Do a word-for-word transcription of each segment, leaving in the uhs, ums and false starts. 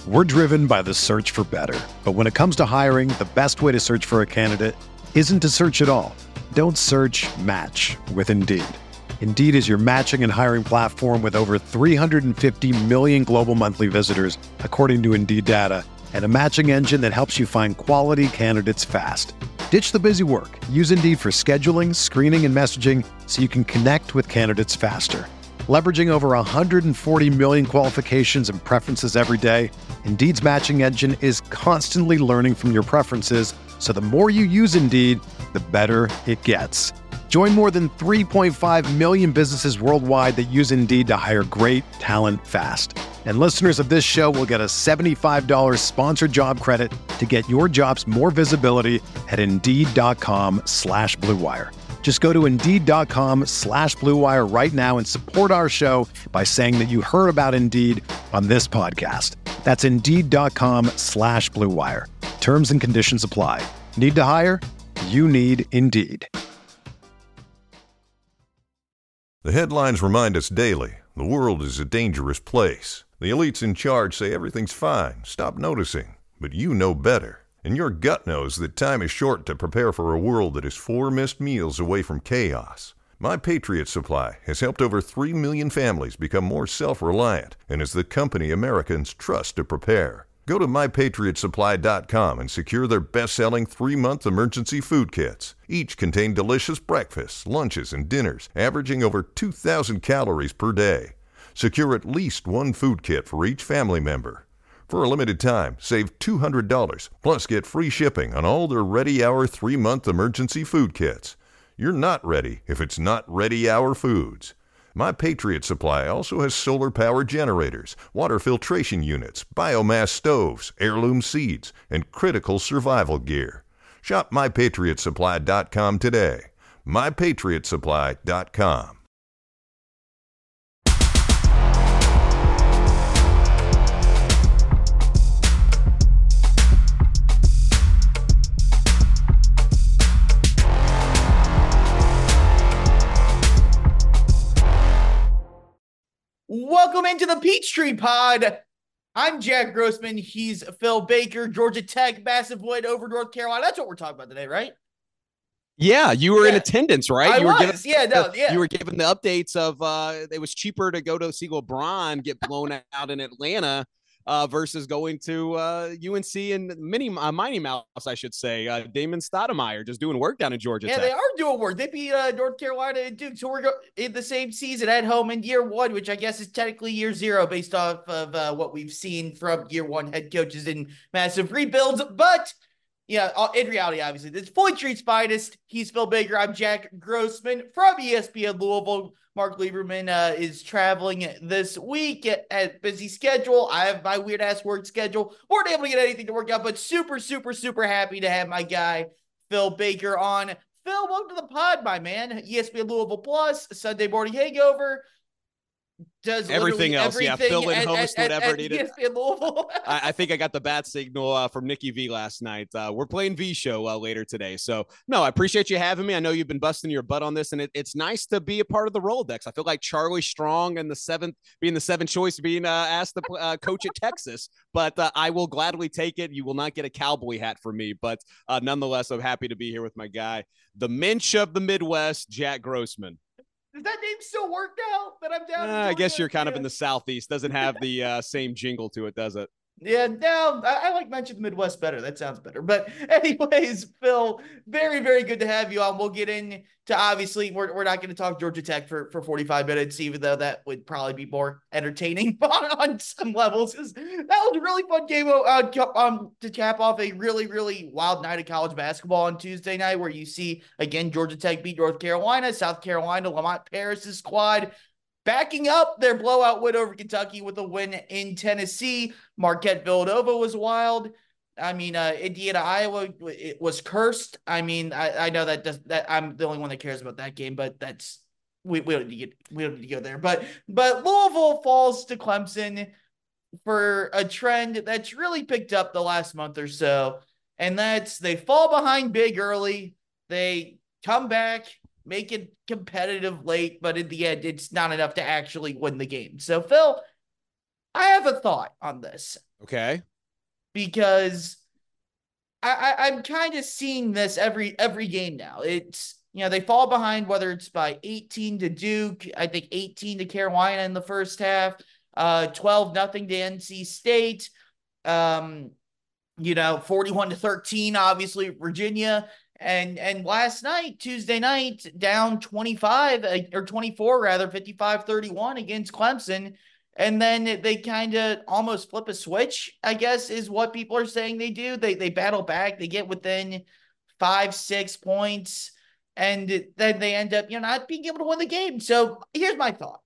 We're driven by the search for better. But when it comes to hiring, the best way to search for a candidate isn't to search at all. Don't search, match with Indeed. Indeed is your matching and hiring platform with over three hundred fifty million global monthly visitors, according to Indeed data, and a matching engine that helps you find quality candidates fast. Ditch the busy work. Use Indeed for scheduling, screening, and messaging so you can connect with candidates faster. Leveraging over one hundred forty million qualifications and preferences every day, Indeed's matching engine is constantly learning from your preferences, so the more you use Indeed, the better it gets. Join more than three point five million businesses worldwide that use Indeed to hire great talent fast. And listeners of this show will get a seventy-five dollars sponsored job credit to get your jobs more visibility at Indeed.com slash Blue Wire. Just go to Indeed.com slash Blue Wire right now and support our show by saying that you heard about Indeed on this podcast. That's Indeed.com slash Blue Wire. Terms and conditions apply. Need to hire? You need Indeed. The headlines remind us daily the world is a dangerous place. The elites in charge say everything's fine, stop noticing. But you know better. And your gut knows that time is short to prepare for a world that is four missed meals away from chaos. My Patriot Supply has helped over three million families become more self-reliant and is the company Americans trust to prepare. Go to my patriot supply dot com and secure their best-selling three-month emergency food kits. Each contain delicious breakfasts, lunches, and dinners, averaging over two thousand calories per day. Secure at least one food kit for each family member. For a limited time, save two hundred dollars, plus get free shipping on all their Ready Hour three-month emergency food kits. You're not ready if it's not Ready Hour Foods. My Patriot Supply also has solar-powered generators, water filtration units, biomass stoves, heirloom seeds, and critical survival gear. Shop my patriot supply dot com today. my patriot supply dot com. Welcome into the Peachtree Pod. I'm Jack Grossman. He's Phil Baker, Georgia Tech, massive win over North Carolina. That's what we're talking about today, right? Yeah, you were yeah. in attendance, right? I you were was. Giving, yeah, no, yeah. You were given the updates of uh, it was cheaper to go to see LeBron get blown out in Atlanta uh, versus going to uh, U N C and Mini uh, Mighty Mouse, I should say. Uh, Damon Stoudemire just doing work down in Georgia Yeah, Tech. they are doing work. They beat uh, North Carolina and Duke, so we're go- in the same season at home in year one, which I guess is technically year zero based off of uh, what we've seen from year one head coaches in massive rebuilds. But yeah, in reality, obviously, this is Fully Treat's finest. He's Phil Baker. I'm Jack Grossman from E S P N Louisville. Mark Lieberman uh, is traveling this week at, at busy schedule. I have my weird-ass work schedule. Weren't able to get anything to work out, but super, super, super happy to have my guy, Phil Baker, on. Phil, welcome to the pod, my man. E S P N Louisville Plus, Sunday Morning Hangover. Does everything else, everything yeah. Fill in, at, host, at, whatever at, at needed. E S P N Louisville. I, I think I got the bat signal uh, from Nikki V last night. Uh, we're playing V show uh, later today. So, no, I appreciate you having me. I know you've been busting your butt on this, and it, it's nice to be a part of the Rolodex. I feel like Charlie Strong and the seventh, being the seventh choice, being uh, asked to uh, coach at Texas. But uh, I will gladly take it. You will not get a cowboy hat from me. But uh, nonetheless, I'm happy to be here with my guy, the Minch of the Midwest, Jack Grossman. Does that name still work now that I'm down? Uh, I guess you're kind of in the Southeast. Doesn't have the uh, same jingle to it, does it? Yeah, no, I, I like mention the Midwest better. That sounds better. But anyways, Phil, very, very good to have you on. We'll get into, obviously, we're, we're not going to talk Georgia Tech for, for forty-five minutes, even though that would probably be more entertaining on, on some levels. That was a really fun game uh, um, to cap off a really, really wild night of college basketball on Tuesday night, where you see, again, Georgia Tech beat North Carolina, South Carolina, Lamont Paris' squad backing up their blowout win over Kentucky with a win in Tennessee. Marquette Villanova was wild. I mean, uh, Indiana, Iowa, it was cursed. I mean, I, I know that does, that I'm the only one that cares about that game, but that's we, we don't need to get we don't need to go there. But but Louisville falls to Clemson for a trend that's really picked up the last month or so, and that's they fall behind big early, they come back, make it competitive late, but in the end, it's not enough to actually win the game. So, Phil, I have a thought on this. Okay. Because I, I, I'm kind of seeing this every every game now. It's, you know, they fall behind, whether it's by eighteen to Duke, I think eighteen to Carolina in the first half, uh, twelve nothing to N C State, um, you know, forty-one to thirteen, obviously, Virginia. And and last night, Tuesday night, down twenty-five or twenty-four, rather, fifty-five thirty-one against Clemson. And then they kind of almost flip a switch, I guess, is what people are saying they do. They they battle back. They get within five, six points. And then they end up, you know, not being able to win the game. So here's my thought.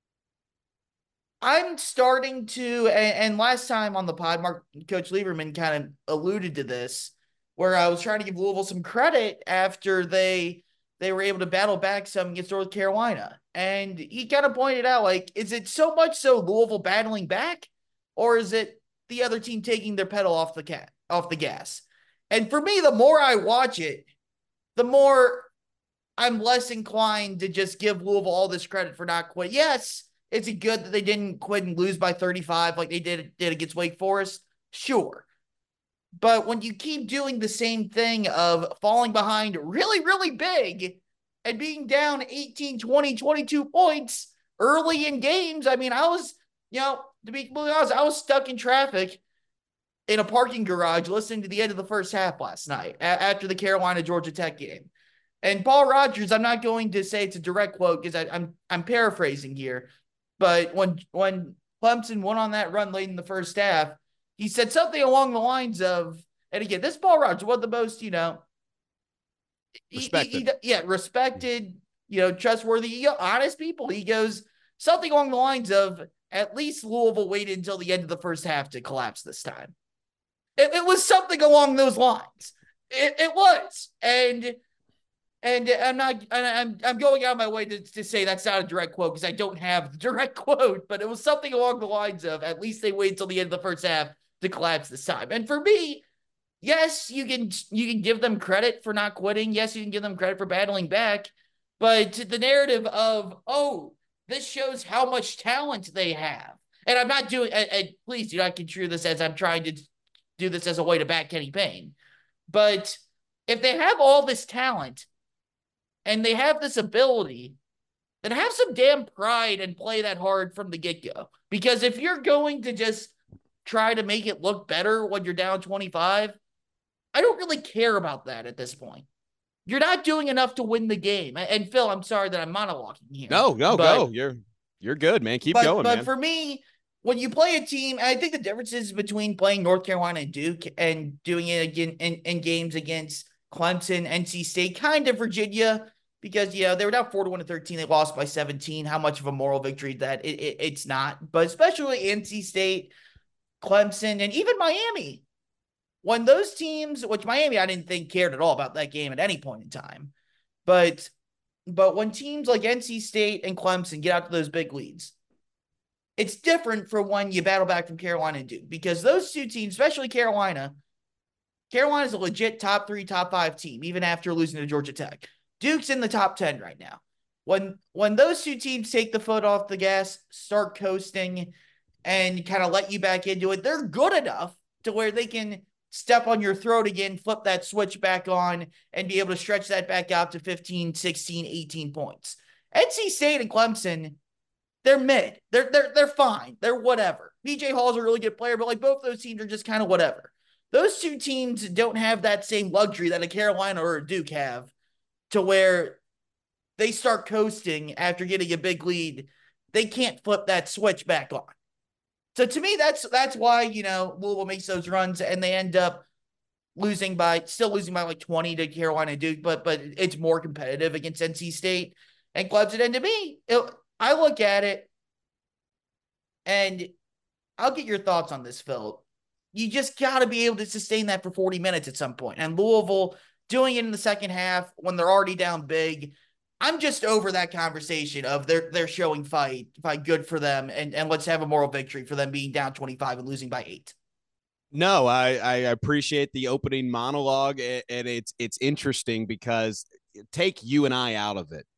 I'm starting to, and, and last time on the pod, Mark, Coach Lieberman kind of alluded to this, where I was trying to give Louisville some credit after they they were able to battle back some against North Carolina. And he kind of pointed out, like, is it so much so Louisville battling back, or is it the other team taking their pedal off the cat off the gas? And for me, the more I watch it, the more I'm less inclined to just give Louisville all this credit for not quitting. Yes, is it good that they didn't quit and lose by thirty-five like they did, did against Wake Forest? Sure. But when you keep doing the same thing of falling behind really, really big and being down eighteen, twenty, twenty-two points early in games, I mean, I was, you know, to be completely honest, I was stuck in traffic in a parking garage listening to the end of the first half last night a- after the Carolina-Georgia Tech game. And Paul Rogers, I'm not going to say it's a direct quote because I'm I'm paraphrasing here, but when when Clemson went on that run late in the first half, he said something along the lines of, and again, this Paul Rogers, one of the most, you know, respected, he, he, yeah, respected, you know, trustworthy, you know, honest people. He goes something along the lines of, at least Louisville waited until the end of the first half to collapse this time. It, it was something along those lines. It, it was, and and I'm not, I'm I'm going out of my way to, to say that's not a direct quote because I don't have the direct quote, but it was something along the lines of, at least they waited until the end of the first half to collapse this time. And for me, yes, you can you can give them credit for not quitting. Yes, you can give them credit for battling back. But the narrative of, oh, this shows how much talent they have. And I'm not doing, and, and please do not construe this as I'm trying to do this as a way to back Kenny Payne. But if they have all this talent and they have this ability, then have some damn pride and play that hard from the get-go. Because if you're going to just try to make it look better when you're down twenty-five, I don't really care about that at this point. You're not doing enough to win the game. And Phil, I'm sorry that I'm monologuing here. No, no, but, go. You're you're good, man. Keep but, going, but man. But for me, when you play a team, and I think the differences between playing North Carolina and Duke and doing it again in, in games against Clemson, N C State, kind of Virginia, because, you know, they were down forty-one to thirteen. They lost by seventeen. How much of a moral victory that it, it, it's not. But especially N C State, Clemson, and even Miami. When those teams, which Miami I didn't think cared at all about that game at any point in time, but but when teams like N C State and Clemson get out to those big leads, it's different from when you battle back from Carolina and Duke, because those two teams, especially Carolina, Carolina's a legit top three, top five team, even after losing to Georgia Tech. Duke's in the top ten right now. When when those two teams take the foot off the gas, start coasting, and kind of let you back into it, they're good enough to where they can step on your throat again, flip that switch back on, and be able to stretch that back out to fifteen, sixteen, eighteen points. N C State and Clemson, they're mid. They're they're they're fine. They're whatever. B J Hall's a really good player, but like both those teams are just kind of whatever. Those two teams don't have that same luxury that a Carolina or a Duke have, to where they start coasting after getting a big lead. They can't flip that switch back on. So to me, that's that's why, you know, Louisville makes those runs and they end up losing by, still losing by like twenty to Carolina and Duke, but but it's more competitive against N C State and Clemson. And to me, it, I look at it, and I'll get your thoughts on this, Phil. You just got to be able to sustain that for forty minutes at some point. And Louisville doing it in the second half when they're already down big, I'm just over that conversation of they're they're showing fight, fight good for them, and, and let's have a moral victory for them being down twenty-five and losing by eight. No, I, I appreciate the opening monologue, and it's it's interesting because take you and I out of it.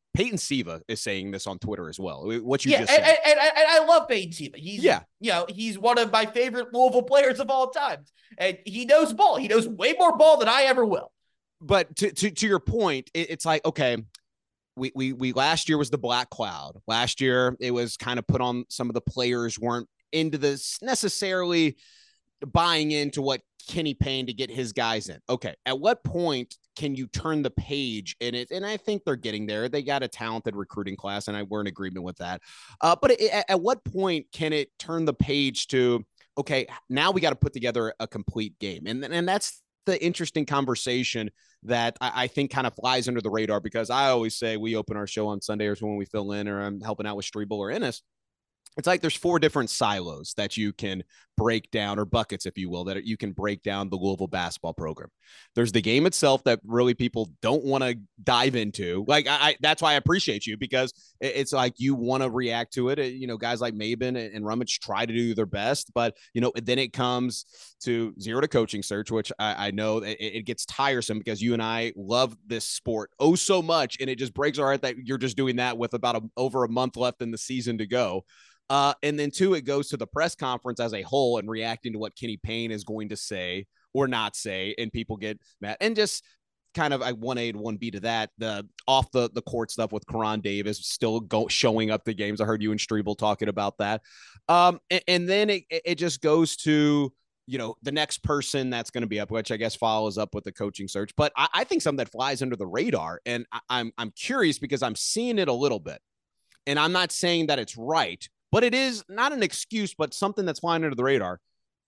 Peyton Siva is saying this on Twitter as well. What you yeah, just and, said. And, and, and I love Peyton Siva. He's, yeah. you know, he's one of my favorite Louisville players of all time. And he knows ball. He knows way more ball than I ever will. But to to, to your point, it, it's like, okay, we, we, we last year was the black cloud. Last year, it was kind of put on some of the players weren't into this necessarily buying into what Kenny Payne to get his guys in. Okay. At what point can you turn the page in it? And I think they're getting there. They got a talented recruiting class, and I were in agreement with that. Uh, but it, at, at what point can it turn the page to, okay, now we got to put together a complete game? And, and that's the interesting conversation that I, I think kind of flies under the radar, because I always say we open our show on Sunday or when we fill in, or I'm helping out with Strebel or Ennis. It's like there's four different silos that you can break down, or buckets, if you will, that you can break down the Louisville basketball program. There's the game itself that really people don't want to dive into. Like, I, I, that's why I appreciate you, because it's like you want to react to it. You know, guys like Maben and, and Rummage try to do their best, but, you know, then it comes to zero to coaching search, which I, I know it, it gets tiresome, because you and I love this sport oh so much, and it just breaks our heart that you're just doing that with about a, over a month left in the season to go. Uh, and then two, it goes to the press conference as a whole and reacting to what Kenny Payne is going to say or not say. And people get mad, and just kind of like one A to one B to that, the off the, the court stuff with Karan Davis still go showing up to games. I heard you and Strebel talking about that. Um, and, and then it, it just goes to, you know, the next person that's going to be up, which I guess follows up with the coaching search. But I, I think something that flies under the radar, and I, I'm, I'm curious because I'm seeing it a little bit, and I'm not saying that it's right, but it is not an excuse, but something that's flying under the radar.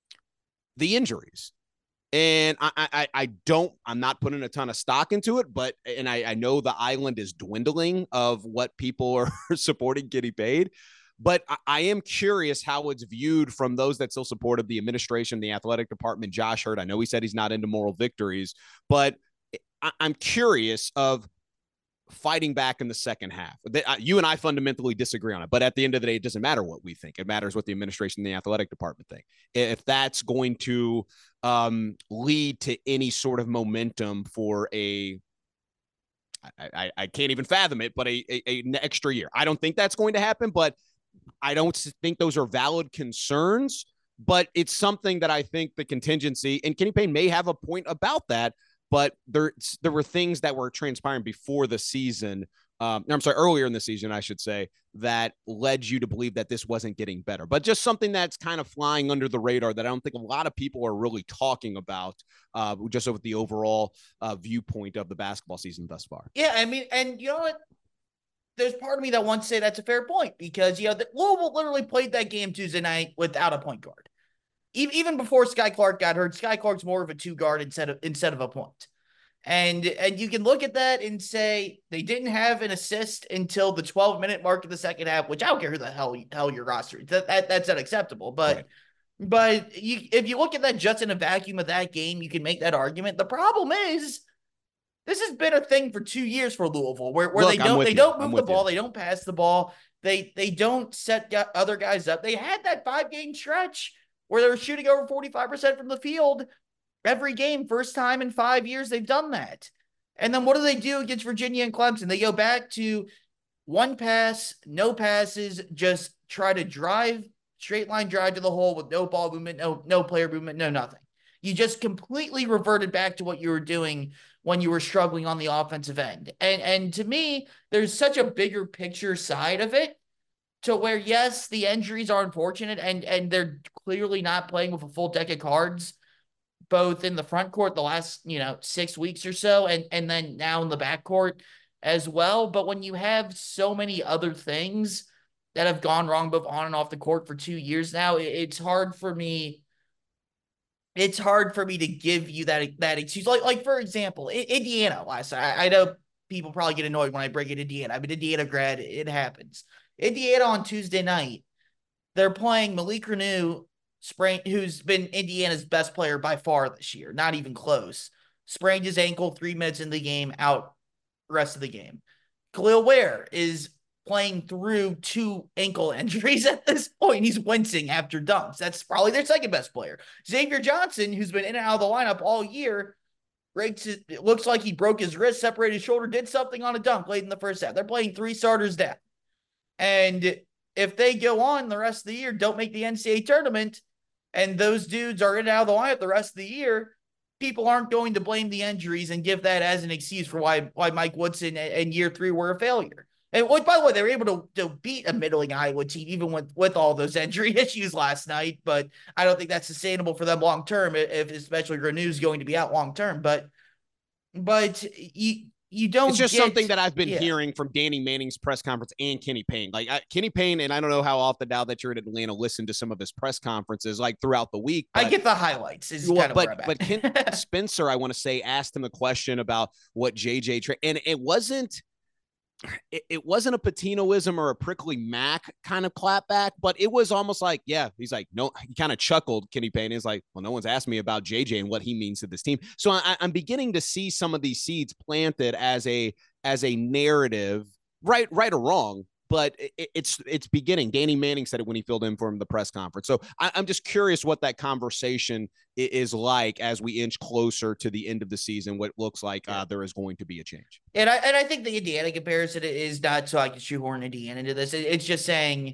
The injuries. And I, I, I don't, I'm not putting a ton of stock into it, but, and I, I know the island is dwindling of what people are supporting Kenny Payne, but I, I am curious how it's viewed from those that still support of the administration, the athletic department. Josh Hurd, I know he said he's not into moral victories, but I, I'm curious of fighting back in the second half. You and I fundamentally disagree on it, but at the end of the day, it doesn't matter what we think. It matters what the administration and the athletic department think. If that's going to um, lead to any sort of momentum for a, I, I, I can't even fathom it, but a, a, a an extra year. I don't think that's going to happen, but I don't think those are valid concerns, but it's something that I think the contingency, and Kenny Payne may have a point about that, but there, there were things that were transpiring before the season. Um, I'm sorry, earlier in the season, I should say, that led you to believe that this wasn't getting better. But just something that's kind of flying under the radar that I don't think a lot of people are really talking about, uh, just over the overall uh, viewpoint of the basketball season thus far. Yeah, I mean, and you know what? There's part of me that wants to say that's a fair point, because, you know, the, Louisville literally played that game Tuesday night without a point guard. Even before Sky Clark got hurt, Sky Clark's more of a two guard instead of instead of a point. And and you can look at that and say they didn't have an assist until the twelve minute mark of the second half, which I don't care who the hell hell your roster is. That, that that's unacceptable. But right. but you if you look at that just in a vacuum of that game, you can make that argument. The problem is this has been a thing for two years for Louisville, where, where look, they don't they you. don't move the ball, you. they don't pass the ball, they they don't set other guys up. They had that five game stretch where they were shooting over forty-five percent from the field every game. First time in five years they've done that. And then what do they do against Virginia and Clemson? They go back to one pass, no passes, just try to drive, straight line drive to the hole with no ball movement, no, no player movement, no nothing. You just completely reverted back to what you were doing when you were struggling on the offensive end. And, and to me, there's such a bigger picture side of it, to where, yes, the injuries are unfortunate, and, and they're clearly not playing with a full deck of cards, both in the front court the last, you know, six weeks or so, and, and then now in the back court as well. But when you have so many other things that have gone wrong both on and off the court for two years now, it's hard for me. It's hard for me to give you that, that excuse. Like, like for example, Indiana last night. I, I know people probably get annoyed when I bring in Indiana. I'm an Indiana grad. It happens. Indiana on Tuesday night, they're playing Malik Renew, sprained, who's been Indiana's best player by far this year, not even close. Sprained his ankle three minutes in the game, out the rest of the game. Khalil Ware is playing through two ankle injuries at this point. He's wincing after dunks. That's probably their second best player. Xavier Johnson, who's been in and out of the lineup all year, breaks it, it looks like he broke his wrist, separated his shoulder, did something on a dunk late in the first half. They're playing three starters down. And if they go on the rest of the year, don't make the N C double A tournament, and those dudes are in and out of the lineup the rest of the year, people aren't going to blame the injuries and give that as an excuse for why why Mike Woodson and year three were a failure. And by the way, they were able to, to beat a middling Iowa team even with, with all those injury issues last night. But I don't think that's sustainable for them long term, if especially Renew's going to be out long term. But but you you don't. It's just get, something that I've been yeah. hearing from Danny Manning's press conference and Kenny Payne. Like I, Kenny Payne, and I don't know how often now that you're in Atlanta, listen to some of his press conferences like throughout the week. But, I get the highlights. Is well, kind of but where I'm at. but Ken Spencer, I want to say, asked him a question about what J J tra- and it wasn't. It, it wasn't a Patinoism or a prickly Mac kind of clapback, but it was almost like, yeah, he's like, no, he kind of chuckled. Kenny Payne is like, well, no one's asked me about J J and what he means to this team. So I, I'm beginning to see some of these seeds planted as a, as a narrative, right, right or wrong, but it, it's, it's beginning. Danny Manning said it when he filled in for him the press conference. So I, I'm just curious what that conversation is like as we inch closer to the end of the season, what looks like uh, there is going to be a change. And I and I think the Indiana comparison is not so I can shoehorn Indiana into this. It's just saying,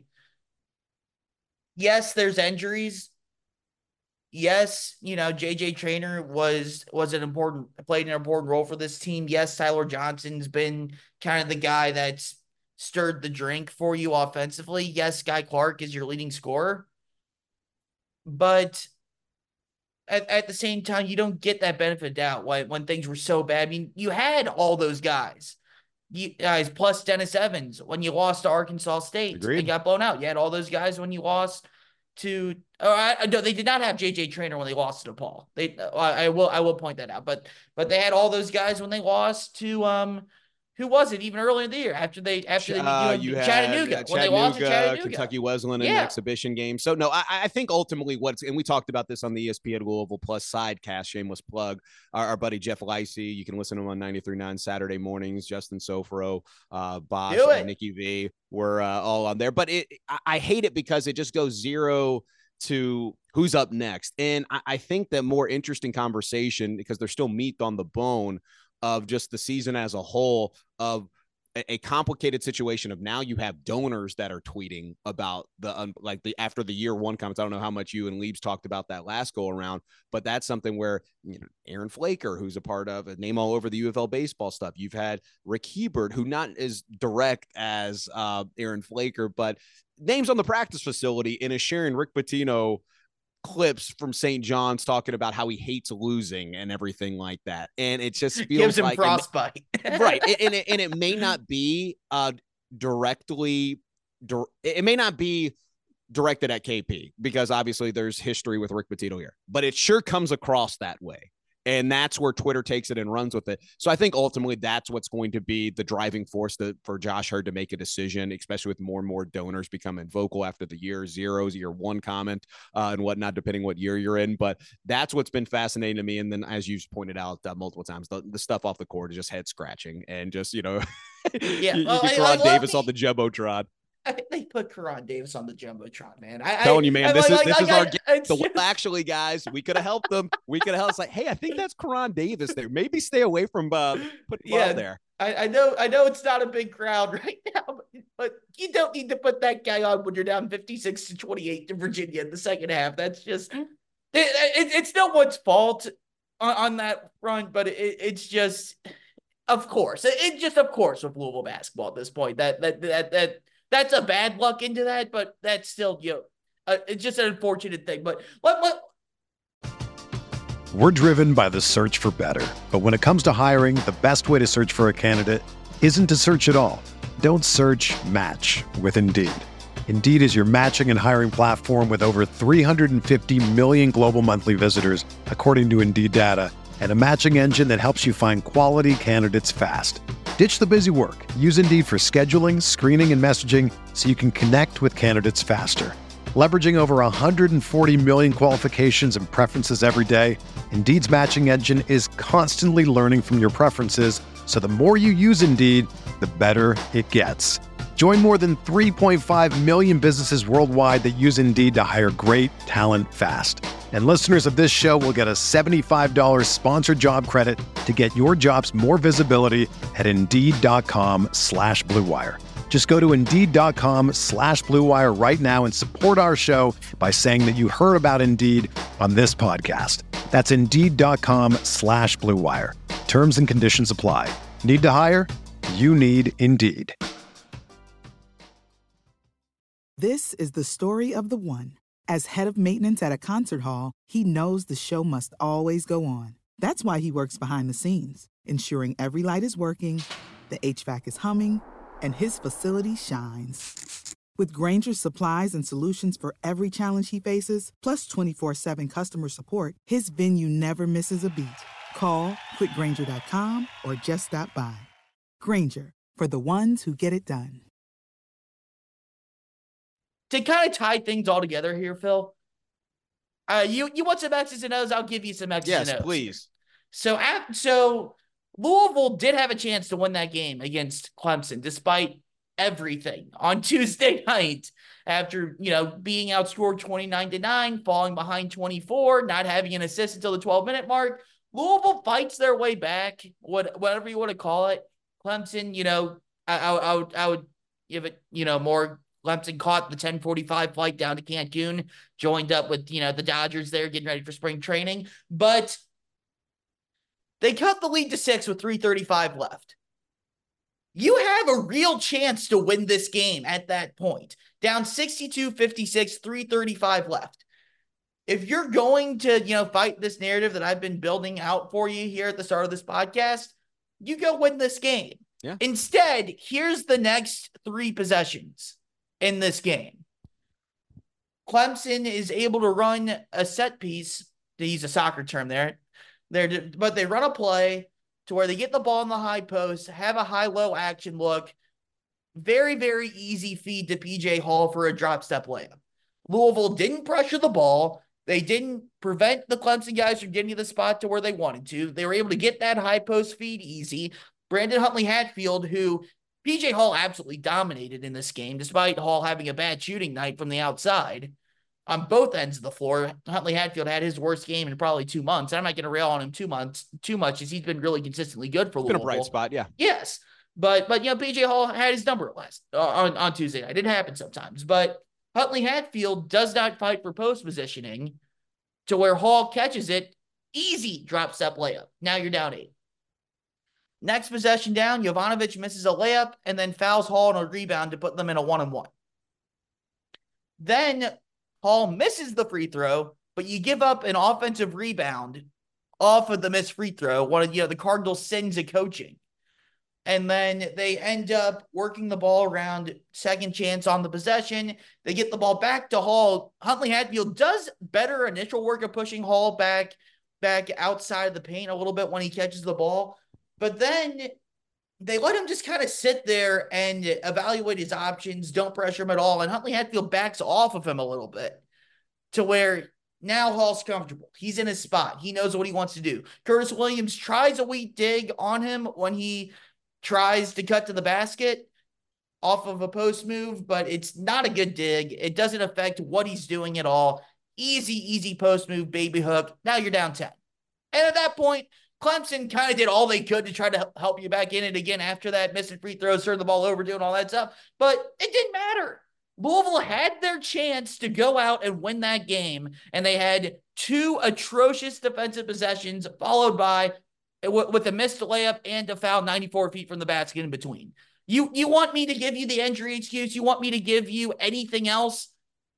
yes, there's injuries. Yes, you know, J J Traynor was was an important played an important role for this team. Yes, Tyler Johnson's been kind of the guy that's stirred the drink for you offensively. Yes, Guy Clark is your leading scorer. But At, at the same time, you don't get that benefit of doubt when, when things were so bad. I mean, you had all those guys, you guys plus Dennis Evans when you lost to Arkansas State Agreed. and got blown out. You had all those guys when you lost to. Oh, I, no, they did not have J J Traynor when they lost to DePaul. They, I, I will, I will point that out. But, but they had all those guys when they lost to um. Who was it even earlier in the year after they after they uh, you, know, you Chattanooga, had, uh, when they lost to Chattanooga, Kentucky Wesleyan in yeah. an exhibition game. So no, I, I think ultimately what's and we talked about this on the E S P N Louisville Plus sidecast. Shameless plug. Our, our buddy Jeff Licey, you can listen to him on ninety-three point nine Saturday mornings. Justin Sofro, uh, Bosch, and Nikki V were uh, all on there. But it, I, I hate it because it just goes zero to who's up next, and I, I think that more interesting conversation because there's still meat on the bone of just the season as a whole of a complicated situation of now you have donors that are tweeting about the um, like the after the year one comments. I don't know how much you and Leibs talked about that last go around, but that's something where, you know, Aaron Flaker, who's a part of a name all over the U of L baseball stuff. You've had Rick Hebert, who not as direct as uh, Aaron Flaker, but names on the practice facility and is sharing Rick Pitino clips from Saint John's talking about how he hates losing and everything like that. And it just feels gives him like frostbite. And, right. And it, and it may not be uh, directly, it may not be directed at K P because obviously there's history with Rick Pitino here, but it sure comes across that way. And that's where Twitter takes it and runs with it. So I think ultimately that's what's going to be the driving force to, for Josh Hurd to make a decision, especially with more and more donors becoming vocal after the year zeros, year one comment uh, and whatnot, depending what year you're in. But that's what's been fascinating to me. And then, as you've pointed out uh, multiple times, the, the stuff off the court is just head scratching and just, you know, yeah, you, well, you can I, Karan I Davis me- on the Jumbotron. I think they put Karan Davis on the Jumbotron, man. I, I'm telling you, man, I, this like, is like, this like, is our I, gift. So just... actually, guys, we could have helped them. We could have helped. It's like, hey, I think that's Karan Davis there. Maybe stay away from uh, putting yeah, ball there. I, I know, I know it's not a big crowd right now, but, but you don't need to put that guy on when you're down fifty-six to twenty-eight to Virginia in the second half. That's just it, it, it's no one's fault on, on that front, but it, it's just, of course, it, it just of course with Louisville basketball at this point that that that that. That's a bad luck into that, but that's still, you know, uh, it's just an unfortunate thing. But what, what? We're driven by the search for better. But when it comes to hiring, the best way to search for a candidate isn't to search at all. Don't search, match with Indeed. Indeed is your matching and hiring platform with over three hundred fifty million global monthly visitors, according to Indeed data, and a matching engine that helps you find quality candidates fast. Ditch the busy work. Use Indeed for scheduling, screening, and messaging so you can connect with candidates faster. Leveraging over one hundred forty million qualifications and preferences every day, Indeed's matching engine is constantly learning from your preferences, so the more you use Indeed, the better it gets. Join more than three point five million businesses worldwide that use Indeed to hire great talent fast. And listeners of this show will get a seventy-five dollars sponsored job credit to get your jobs more visibility at Indeed.com slash Blue Wire. Just go to Indeed.com slash Blue Wire right now and support our show by saying that you heard about Indeed on this podcast. That's Indeed.com slash Blue Wire. Terms and conditions apply. Need to hire? You need Indeed. This is the story of the one. As head of maintenance at a concert hall, he knows the show must always go on. That's why he works behind the scenes, ensuring every light is working, the H V A C is humming, and his facility shines. With Grainger's supplies and solutions for every challenge he faces, plus twenty-four seven customer support, his venue never misses a beat. Call quick grainger dot com or just stop by. Grainger, for the ones who get it done. To kind of tie things all together here, Phil, uh, you, you want some X's and O's? I'll give you some X's yes, and O's. Yes, please. So, at, so Louisville did have a chance to win that game against Clemson, despite everything on Tuesday night after, you know, being outscored twenty-nine to nine, falling behind twenty-four, not having an assist until the twelve minute mark. Louisville fights their way back, what, whatever you want to call it. Clemson, you know, I, I, I would, I would give it, you know, more. Clemson caught the ten forty-five flight down to Cancun, joined up with, you know, the Dodgers there getting ready for spring training. But they cut the lead to six with three thirty-five left. You have a real chance to win this game at that point. Down sixty-two fifty-six, three thirty-five left. If you're going to, you know, fight this narrative that I've been building out for you here at the start of this podcast, you go win this game. Yeah. Instead, here's the next three possessions in this game. Clemson is able to run a set piece, to use a soccer term there, They're, but they run a play to where they get the ball in the high post, have a high-low action look, very, very easy feed to P J Hall for a drop-step layup. Louisville didn't pressure the ball. They didn't prevent the Clemson guys from getting to the spot to where they wanted to. They were able to get that high post feed easy. Brandon Huntley Hatfield, who P J Hall absolutely dominated in this game, despite Hall having a bad shooting night from the outside on both ends of the floor. Huntley Hatfield had his worst game in probably two months. I'm not going to rail on him too months too much, as he's been really consistently good for Louisville. Been a bright spot, yeah. Yes, but but you know P J Hall had his number last uh, on on Tuesday night. It happens sometimes, but Huntley Hatfield does not fight for post positioning to where Hall catches it, easy drop step layup. Now you're down eight. Next possession down, Jovanovic misses a layup and then fouls Hall on a rebound to put them in a one-on-one. Then Hall misses the free throw, but you give up an offensive rebound off of the missed free throw. One of you know the Cardinals' sins of coaching. And then they end up working the ball around, second chance on the possession. They get the ball back to Hall. Huntley Hatfield does better initial work of pushing Hall back, back outside of the paint a little bit when he catches the ball. But then they let him just kind of sit there and evaluate his options, don't pressure him at all. And Huntley Hatfield backs off of him a little bit to where now Hall's comfortable. He's in his spot. He knows what he wants to do. Curtis Williams tries a weak dig on him when he tries to cut to the basket off of a post move, but it's not a good dig. It doesn't affect what he's doing at all. Easy, easy post move, baby hook. Now you're down ten. And at that point, Clemson kind of did all they could to try to help you back in it again after that, missing free throws, turn the ball over, doing all that stuff. But it didn't matter. Louisville had their chance to go out and win that game, and they had two atrocious defensive possessions followed by with a missed layup and a foul ninety-four feet from the basket in between. You, you want me to give you the injury excuse? You want me to give you anything else?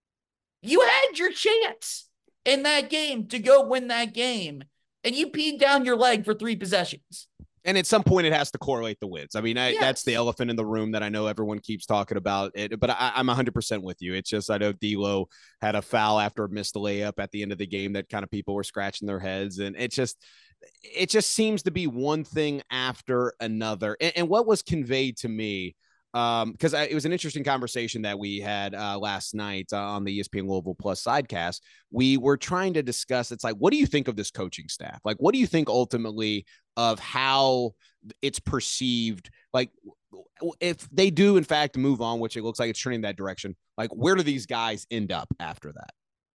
You had your chance in that game to go win that game, and you peed down your leg for three possessions. And at some point, it has to correlate the wins. I mean, I, yes. that's the elephant in the room that I know everyone keeps talking about. It, but I, I'm one hundred percent with you. It's just I know D'Lo had a foul after a missed layup at the end of the game that kind of people were scratching their heads. And it just it just seems to be one thing after another. And, and what was conveyed to me, um, because it was an interesting conversation that we had uh, last night uh, on the E S P N Louisville Plus sidecast. We were trying to discuss, it's like, what do you think of this coaching staff? Like, what do you think ultimately of how it's perceived? Like, if they do, in fact, move on, which it looks like it's trending that direction, like, where do these guys end up after that?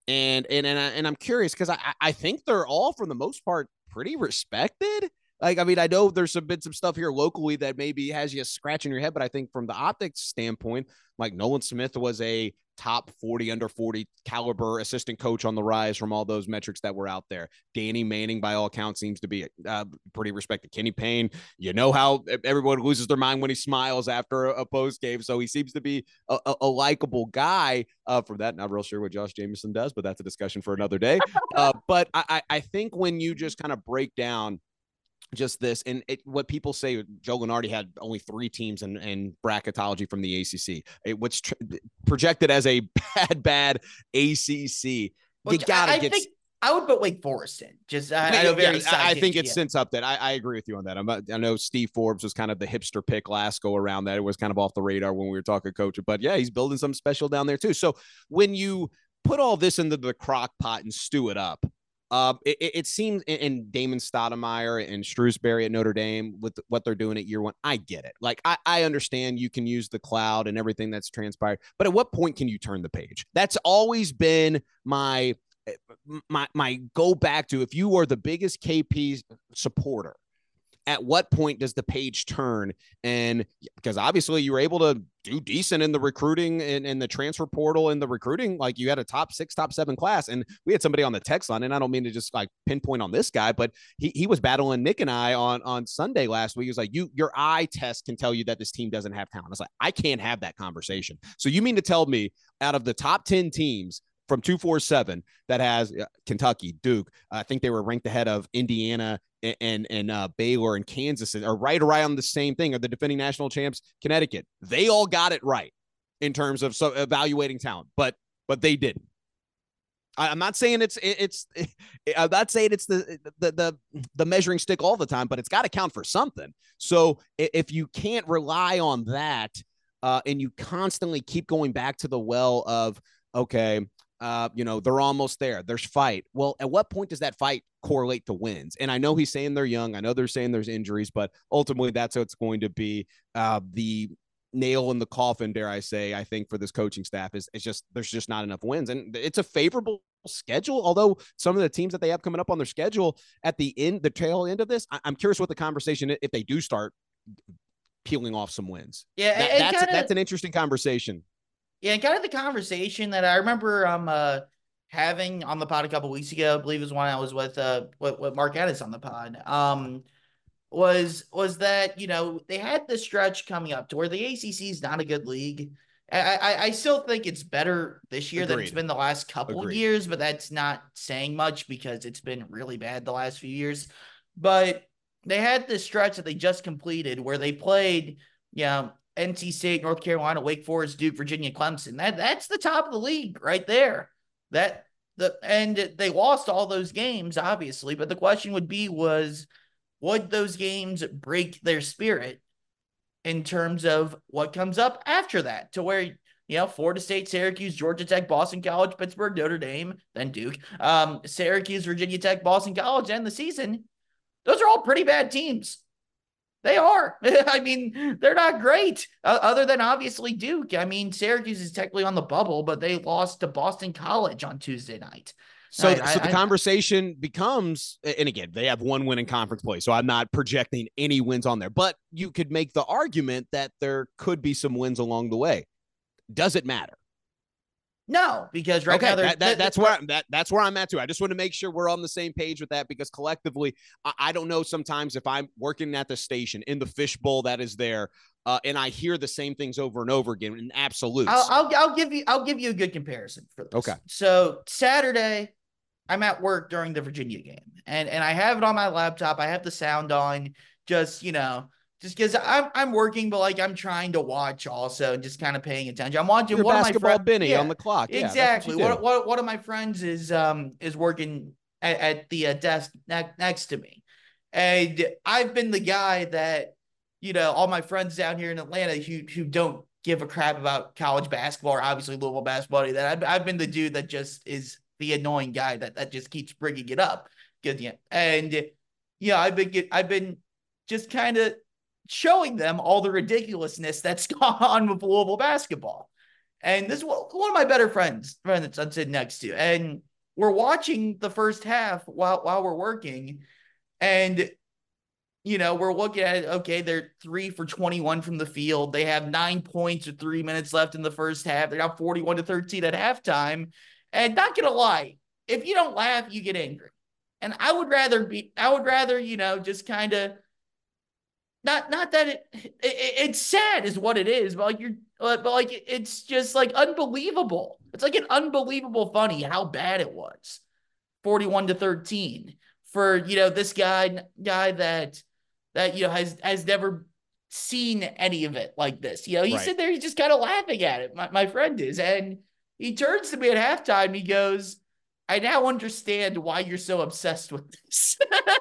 And and and, I, and I'm curious because I I think they're all for the most part pretty respected. Like, I mean, I know there's some, been some stuff here locally that maybe has you scratching your head, but I think from the optics standpoint, like Nolan Smith was a top forty, under forty caliber assistant coach on the rise from all those metrics that were out there. Danny Manning, by all accounts, seems to be uh, pretty respected. Kenny Payne, you know how everyone loses their mind when he smiles after a, a post game. So he seems to be a, a, a likable guy uh, for that. Not real sure what Josh Jameson does, but that's a discussion for another day. Uh, but I, I think when you just kind of break down just this, and it, what people say, Joe Lunardi had only three teams in, in bracketology from the A C C. It was tr- projected as a bad, bad A C C. You gotta I, I get. Think I would put Wake Forest in. Just I, I know very. Yeah, I think it's since up that I, I agree with you on that. I'm, I know Steve Forbes was kind of the hipster pick last go around. That it was kind of off the radar when we were talking coach, but yeah, he's building something special down there too. So when you put all this into the crock pot and stew it up. Uh, it, it seems, and Damon Stoudemire and Shrewsbury at Notre Dame with what they're doing at year one, I get it. Like, I, I understand you can use the cloud and everything that's transpired, but at what point can you turn the page? That's always been my, my, my go back to, if you are the biggest K P supporter, at what point does the page turn? And because obviously you were able to do decent in the recruiting and, and the transfer portal and the recruiting, like you had a top six, top seven class. And we had somebody on the text line, and I don't mean to just like pinpoint on this guy, but he he was battling Nick and I on, on Sunday last week. He was like, you, your eye test can tell you that this team doesn't have talent. I was like, I can't have that conversation. So you mean to tell me out of the top ten teams from two forty-seven that has uh, Kentucky, Duke, uh, I think they were ranked ahead of Indiana and and, and uh, Baylor and Kansas, are right around the same thing, are the defending national champs, Connecticut. They all got it right in terms of so evaluating talent, but but they didn't. I, I'm not saying it's it's I'm not saying it's the the the the measuring stick all the time, but it's got to count for something. So if you can't rely on that, uh, and you constantly keep going back to the well of okay. Uh, you know, they're almost there. There's fight. Well, at what point does that fight correlate to wins? And I know he's saying they're young. I know they're saying there's injuries, but ultimately that's what's going to be uh, the nail in the coffin, dare I say, I think, for this coaching staff is it's just there's just not enough wins. And it's a favorable schedule, although some of the teams that they have coming up on their schedule at the end, the tail end of this, I- I'm curious what the conversation, if they do start peeling off some wins. Yeah, that, that's, kinda- that's an interesting conversation. Yeah, and kind of the conversation that I remember um uh having on the pod a couple weeks ago, I believe it was when I was with uh with, with Mark Ennis on the pod, um was was that, you know, they had this stretch coming up to where the A C C is not a good league. I, I, I still think it's better this year Agreed. than it's been the last couple Agreed. of years, but that's not saying much because it's been really bad the last few years. But they had this stretch that they just completed where they played, you know, N C State, North Carolina, Wake Forest, Duke, Virginia, Clemson. That that's the top of the league right there. That the and they lost all those games, obviously. But the question would be was, would those games break their spirit in terms of what comes up after that? To where, you know, Florida State, Syracuse, Georgia Tech, Boston College, Pittsburgh, Notre Dame, then Duke, um, Syracuse, Virginia Tech, Boston College, end the season. Those are all pretty bad teams. They are. I mean, they're not great, uh, other than obviously Duke. I mean, Syracuse is technically on the bubble, but they lost to Boston College on Tuesday night. So, I, so I, the I, conversation becomes, and again, they have one win in conference play, so I'm not projecting any wins on there, but you could make the argument that there could be some wins along the way. Does it matter? No, because right okay, now that, that, that's where I'm, that that's where I'm at too. I just want to make sure we're on the same page with that because collectively, I, I don't know. Sometimes if I'm working at the station in the fishbowl that is there, uh, and I hear the same things over and over again in absolutes. I'll, I'll I'll give you I'll give you a good comparison for this. Okay. So Saturday, I'm at work during the Virginia game, and and I have it on my laptop. I have the sound on, just you know. Just because I'm I'm working, but like I'm trying to watch also, and just kind of paying attention. I'm watching You're one basketball of my friends Benny yeah, on the clock. Yeah, exactly. What, what, what one of my friends is um is working at, at the uh, desk ne- next to me, and I've been the guy that, you know, all my friends down here in Atlanta who who don't give a crap about college basketball or obviously Louisville basketball. That I've I've been the dude that just is the annoying guy that that just keeps bringing it up. Good, yeah, and yeah, I've been get, I've been just kind of showing them all the ridiculousness that's gone on with Louisville basketball. And this is one of my better friends, friends I'm sitting next to. And we're watching the first half while, while we're working. And, you know, we're looking at it. Okay, they're three for twenty-one from the field. They have nine points with three minutes left in the first half. They're now forty-one to thirteen at halftime. And not going to lie, if you don't laugh, you get angry. And I would rather be, I would rather, you know, just kind of, not, not that it, it, it's sad is what it is, but like you're, but, but like, it's just like unbelievable. It's like an unbelievable funny how bad it was. forty-one to thirteen for, you know, this guy, guy that, that, you know, has, has never seen any of it like this. You know, he's right. sitting there, he's just kind of laughing at it. My, my friend is. And he turns to me at halftime and he goes, I now understand why you're so obsessed with this.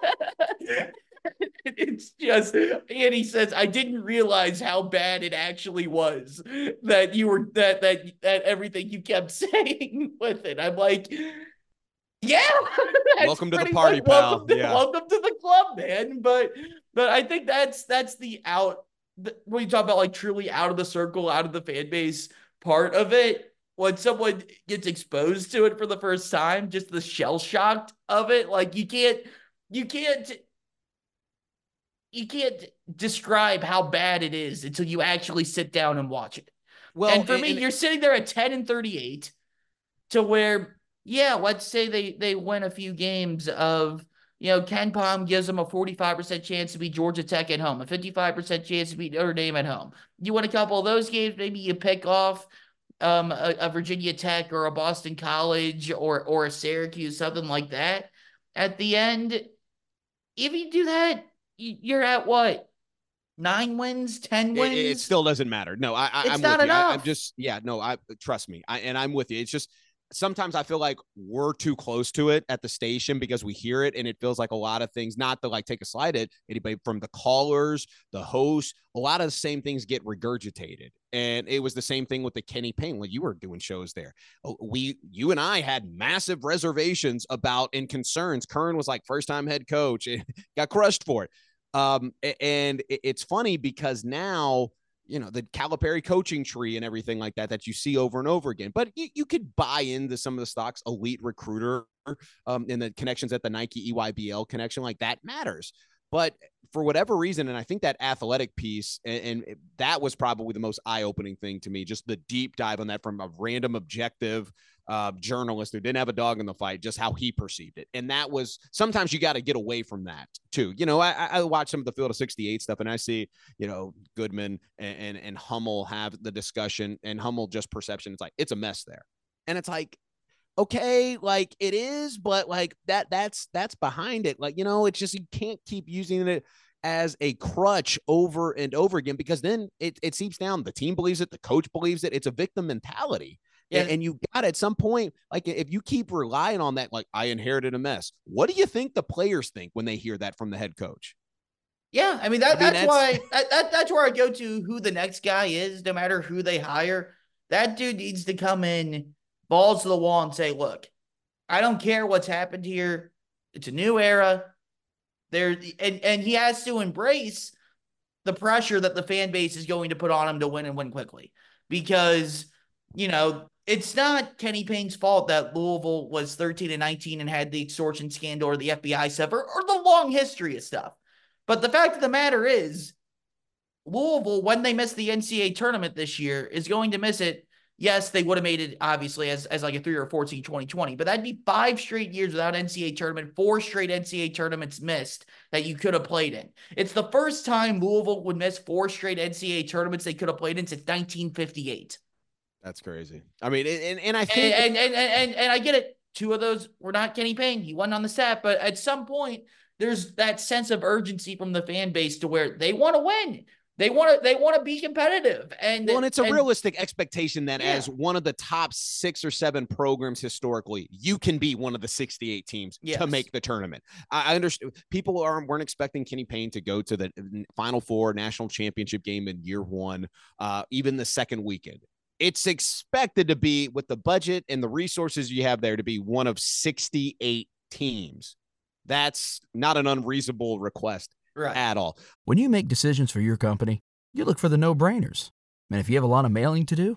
It's just, and he says, I didn't realize how bad it actually was that you were, that, that, that everything you kept saying with it. I'm like, yeah. Welcome to the party, much, pal. Welcome to, yeah. welcome to the club, man. But, but I think that's, that's the out, the, when you talk about like truly out of the circle, out of the fan base part of it. When someone gets exposed to it for the first time, just the shell shocked of it, like you can't, you can't, you can't describe how bad it is until you actually sit down and watch it. Well, and for and, me, and, you're sitting there at ten and thirty-eight to where, yeah, let's say they, they win a few games of, you know, Ken Pom gives them a forty-five percent chance to beat Georgia Tech at home, a fifty-five percent chance to beat Notre Dame at home. You win a couple of those games, maybe you pick off Um, a, a Virginia Tech or a Boston College or or a Syracuse, something like that. At the end, if you do that, you're at what? Nine wins, ten wins? It, it still doesn't matter. No, I, I, it's I'm not with you. enough. I, I'm just, yeah, no, I trust me. I, and I'm with you. It's just, sometimes I feel like we're too close to it at the station because we hear it and it feels like a lot of things, not to like take a slide at anybody, from the callers, the hosts, a lot of the same things get regurgitated. And it was the same thing with the Kenny Payne when you were doing shows there. We, you and I had massive reservations about and concerns. Curran was like first time head coach and got crushed for it. Um, and it's funny because now, you know, the Calipari coaching tree and everything like that, that you see over and over again, but you, you could buy into some of the stocks, elite recruiter, um, and the connections at the Nike E Y B L connection, like that matters. But for whatever reason, and I think that athletic piece, and, and that was probably the most eye-opening thing to me, just the deep dive on that from a random objective uh, journalist who didn't have a dog in the fight, just how he perceived it. And that was, sometimes you got to get away from that too. You know, I, I watch some of the Field of sixty-eight stuff and I see, you know, Goodman and, and, and Hummel have the discussion, and Hummel just perception. It's like, it's a mess there. And it's like, okay, like it is, but like that, that's, that's behind it. Like, you know, it's just, you can't keep using it as a crutch over and over again, because then it, it seeps down. The team believes it. The coach believes it. It's a victim mentality. Yeah. And, and you got at some point, like if you keep relying on that, like I inherited a mess. What do you think the players think when they hear that from the head coach? Yeah. I mean, that, I mean that's, that's why that, that, that's where I go to who the next guy is, no matter who they hire. That dude needs to come in, balls to the wall, and say, look, I don't care what's happened here. It's a new era. There, and, and he has to embrace the pressure that the fan base is going to put on him to win and win quickly. Because, you know, it's not Kenny Payne's fault that Louisville was thirteen and nineteen and had the extortion scandal or the F B I stuff or, or the long history of stuff. But the fact of the matter is, Louisville, when they miss the N C double A tournament this year, is going to miss it. Yes, they would have made it, obviously, as, as like a three or four seed twenty twenty, but that'd be five straight years without N C double A tournament, four straight N C double A tournaments missed that you could have played in. It's the first time Louisville would miss four straight N C double A tournaments they could have played in since nineteen fifty-eight. That's crazy. I mean, and, and I think... And, and, and, and, and I get it. Two of those were not Kenny Payne. He wasn't on the staff, but at some point, there's that sense of urgency from the fan base to where they want to win. They want to they want to be competitive. And, well, and it's a and, realistic expectation that yeah. as one of the top six or seven programs historically, you can be one of the sixty-eight teams yes. to make the tournament. I, I understand people are, weren't expecting Kenny Payne to go to the Final Four national championship game in year one, uh, even the second weekend. It's expected to be, with the budget and the resources you have there, to be one of sixty-eight teams. That's not an unreasonable request. Right. At all. When you make decisions for your company, you look for the no-brainers. And if you have a lot of mailing to do,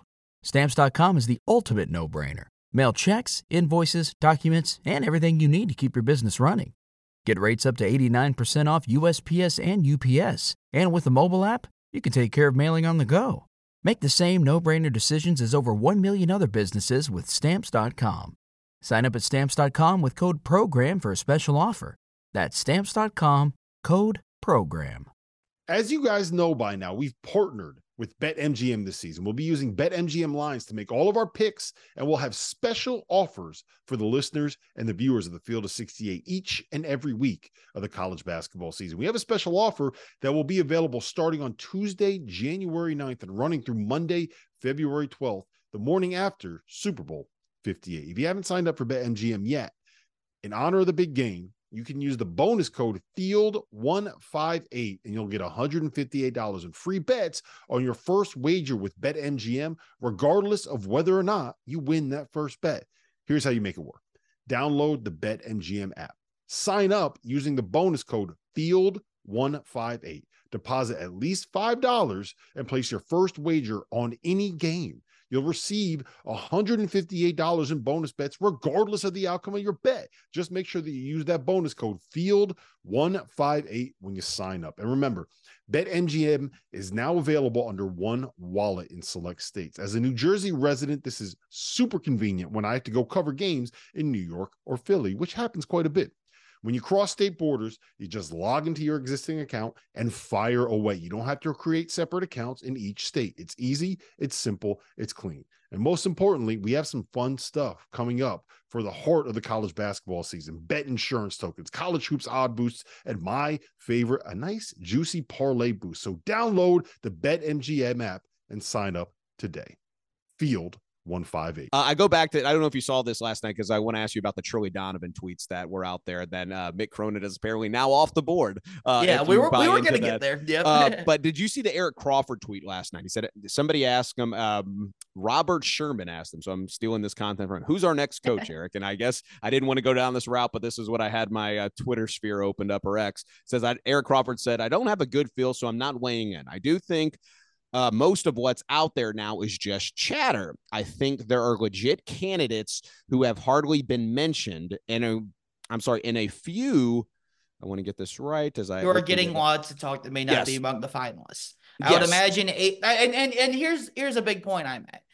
Stamps dot com is the ultimate no-brainer. Mail checks, invoices, documents, and everything you need to keep your business running. Get rates up to eighty-nine percent off U S P S and U P S. And with the mobile app, you can take care of mailing on the go. Make the same no-brainer decisions as over one million other businesses with Stamps dot com. Sign up at Stamps dot com with code PROGRAM for a special offer. That's Stamps dot com, code PROGRAM. As you guys know by now, we've partnered with BetMGM this season. We'll be using BetMGM lines to make all of our picks, and we'll have special offers for the listeners and the viewers of the Field of sixty-eight each and every week of the college basketball season. We have a special offer that will be available starting on Tuesday, January ninth, and running through Monday, February twelfth, the morning after Super Bowl fifty-eight. If you haven't signed up for BetMGM yet, in honor of the big game, you can use the bonus code field one fifty-eight and you'll get one hundred fifty-eight dollars in free bets on your first wager with BetMGM, regardless of whether or not you win that first bet. Here's how you make it work. Download the BetMGM app. Sign up using the bonus code field one fifty-eight. Deposit at least five dollars and place your first wager on any game. You'll receive one hundred fifty-eight dollars in bonus bets regardless of the outcome of your bet. Just make sure that you use that bonus code field one fifty-eight when you sign up. And remember, BetMGM is now available under one wallet in select states. As a New Jersey resident, this is super convenient when I have to go cover games in New York or Philly, which happens quite a bit. When you cross state borders, you just log into your existing account and fire away. You don't have to create separate accounts in each state. It's easy, it's simple, it's clean. And most importantly, we have some fun stuff coming up for the heart of the college basketball season. Bet insurance tokens, college hoops odd boosts, and my favorite, a nice juicy parlay boost. So download the BetMGM app and sign up today. Field one fifty-eight. Uh, I go back to, I don't know if you saw this last night because I want to ask you about the Trilly Donovan tweets that were out there. Then uh, Mick Cronin is apparently now off the board. Uh, yeah, we were we were going to that. get there. Yep. uh, but did you see the Eric Crawford tweet last night? He said, somebody asked him, um, Robert Sherman asked him, so I'm stealing this content from him. Who's our next coach, Eric? And I guess I didn't want to go down this route, but this is what I had my uh, Twitter sphere opened up, or X. It says, I, Eric Crawford said, I don't have a good feel, so I'm not weighing in. I do think Uh, most of what's out there now is just chatter. I think there are legit candidates who have hardly been mentioned in a, I'm sorry, in a few, I want to get this right as I. You are getting lots of talk that may not yes. be among the finalists. I yes. would imagine, a, and, and, and here's, here's a big point I'm at.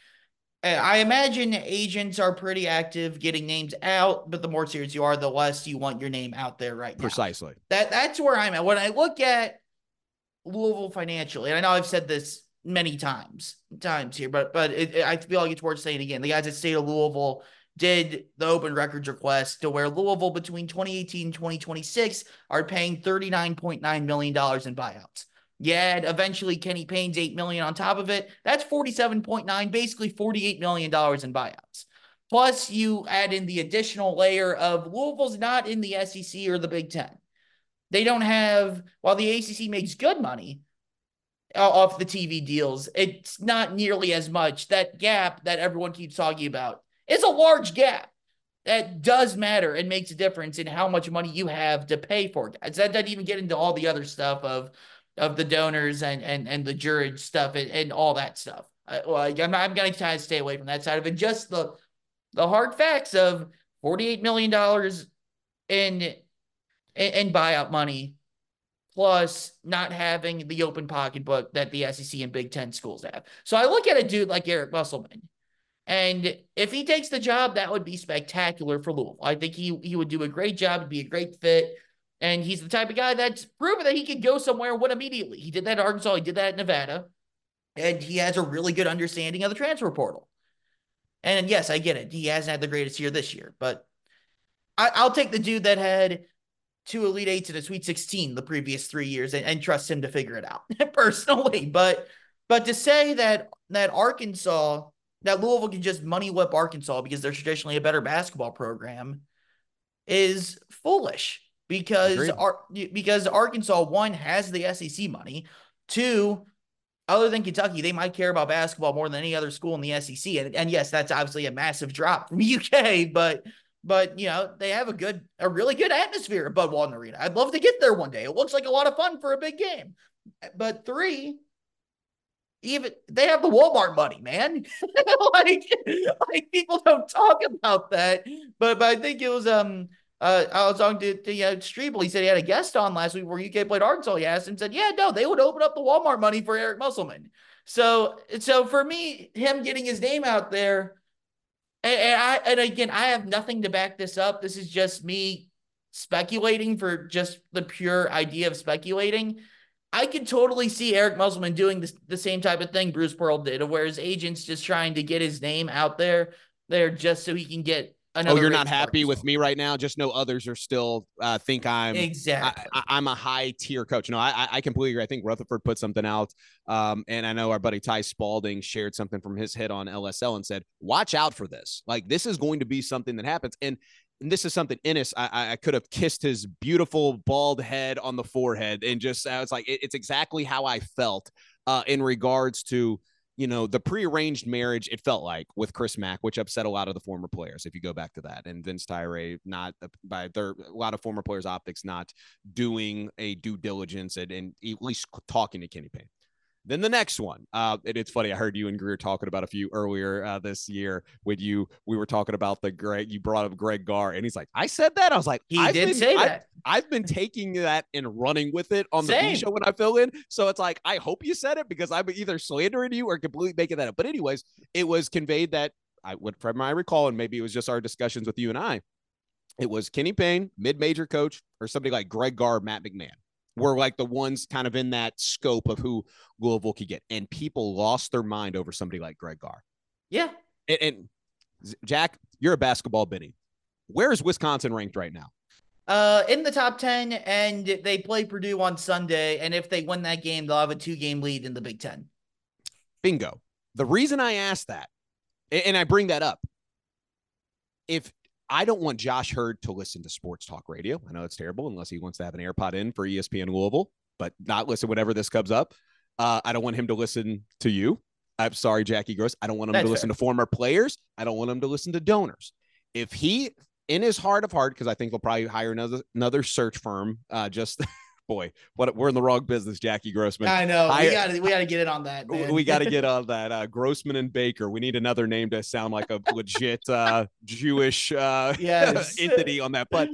I imagine agents are pretty active getting names out, but the more serious you are, the less you want your name out there right now. Precisely. That, that's where I'm at. When I look at Louisville financially, and I know I've said this many times times here, but but it, it, I feel like it's worth saying again. The guys at State of Louisville did the open records request to where Louisville between twenty eighteen and twenty twenty-six are paying thirty-nine point nine million dollars in buyouts. Yeah, and eventually Kenny Payne's eight million dollars on top of it. That's forty-seven point nine, basically forty-eight million dollars in buyouts. Plus you add in the additional layer of Louisville's not in the S E C or the Big Ten. They don't have, while the A C C makes good money off the T V deals, it's not nearly as much. That gap that everyone keeps talking about is a large gap that does matter and makes a difference in how much money you have to pay for guys. That doesn't even get into all the other stuff of of the donors and and and the jury stuff and, and all that stuff. I, like I'm, I'm going to try to stay away from that side of it. Just the the hard facts of forty-eight million dollars in, in in buyout money, plus not having the open pocketbook that the S E C and Big Ten schools have. So I look at a dude like Eric Musselman, and if he takes the job, that would be spectacular for Louisville. I think he he would do a great job, be a great fit, and he's the type of guy that's proven that he could go somewhere and win immediately. He did that at Arkansas, he did that at Nevada, and he has a really good understanding of the transfer portal. And yes, I get it. He hasn't had the greatest year this year, but I, I'll take the dude that had two Elite Eights and a Sweet sixteen the previous three years and, and trust him to figure it out personally. But but to say that that Arkansas, that Louisville can just money whip Arkansas because they're traditionally a better basketball program is foolish because Ar- because Arkansas, one, has the S E C money. Two, other than Kentucky, they might care about basketball more than any other school in the S E C. And, and yes, that's obviously a massive drop from U K, but But, you know, they have a good, a really good atmosphere at Bud Walton Arena. I'd love to get there one day. It looks like a lot of fun for a big game. But three, even they have the Walmart money, man. like, like people don't talk about that. But but I think it was um uh I was on to, to uh, Strebel. He said he had a guest on last week where U K played Arkansas. He asked and said, yeah, no, they would open up the Walmart money for Eric Musselman. So so for me, him getting his name out there, and, and I and again, I have nothing to back this up. This is just me speculating for just the pure idea of speculating. I could totally see Eric Musselman doing this, the same type of thing Bruce Pearl did, where his agent's just trying to get his name out there, there just so he can get another. Oh, you're not happy with me right now? Just know others are still uh, think I'm exactly. I, I'm a high tier coach. No, I I completely agree. I think Rutherford put something out, um, and I know our buddy Ty Spalding shared something from his hit on L S L and said, "Watch out for this. Like this is going to be something that happens." And And this is something Ennis, I, I could have kissed his beautiful bald head on the forehead and just, I was like, it, it's exactly how I felt uh, in regards to, you know, the prearranged marriage. It felt like with Chris Mack, which upset a lot of the former players. If you go back to that, and Vince Tyra, not by their, a lot of former players' optics, not doing a due diligence and, and at least talking to Kenny Payne. Then the next one, uh, and it's funny. I heard you and Greer talking about a few earlier uh, this year with you. We were talking about the Greg. You brought up Greg Garr, and he's like, "I said that." I was like, "He I've did been, say I've, that." I've been taking that and running with it on the Same. B show when I fill in. So it's like, I hope you said it because I'm either slandering you or completely making that up. But anyways, it was conveyed that I would, from my recall, and maybe it was just our discussions with you and I. It was Kenny Payne, mid-major coach, or somebody like Greg Garr, Matt McMahon. Were like the ones kind of in that scope of who Louisville could get. And people lost their mind over somebody like Greg Garr. Yeah. And, and Jack, you're a basketball Benny. Where is Wisconsin ranked right now? Uh, in the top ten, and they play Purdue on Sunday. And if they win that game, they'll have a two-game lead in the Big Ten. Bingo. The reason I asked that, and I bring that up, if I don't want Josh Hurd to listen to sports talk radio. I know it's terrible unless he wants to have an AirPod in for E S P N Louisville, but not listen whenever this comes up. Uh, I don't want him to listen to you. I'm sorry, Jackie Gross. I don't want him That's to listen fair. to former players. I don't want him to listen to donors. If he, in his heart of heart, because I think he'll probably hire another another search firm, uh, just boy, what we're in the wrong business, Jackie Grossman. I know. Hire, we got to we got to get it on that, man. We got to get on that. Uh, Grossman and Baker. We need another name to sound like a legit uh, Jewish uh, yes. entity on that. But